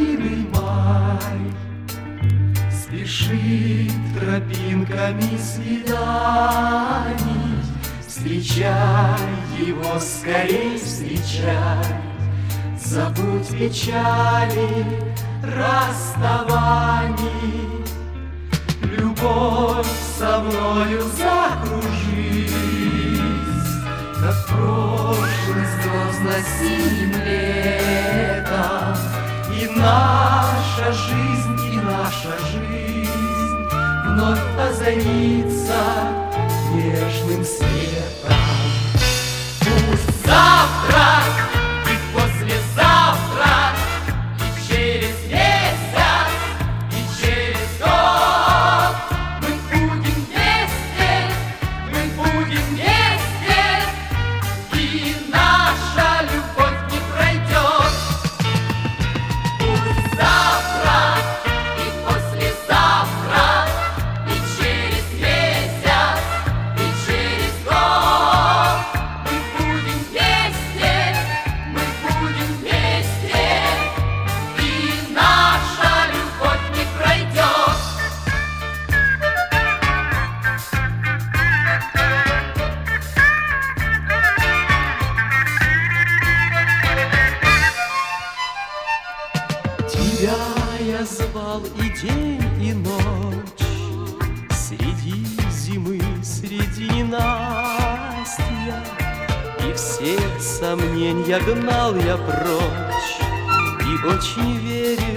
малиный май спешит тропинками свиданий. Встречай его, скорей встречай, забудь печали расставаний. Любовь со мною закружись, как прошлый звездно-синим летом. И наша жизнь вновь озарится нежным светом. Пусть завтра и послезавтра, и через месяц, и через год мы будем вместе, и наша любовь не пройдет. Пусть завтра и послезавтра, и через месяц, и через год мы будем вместе, и наша любовь не пройдет. Тебя я звал и день, и ночь, среди зимы, среди ненастья, и все сомнения гнал я прочь, и очень верил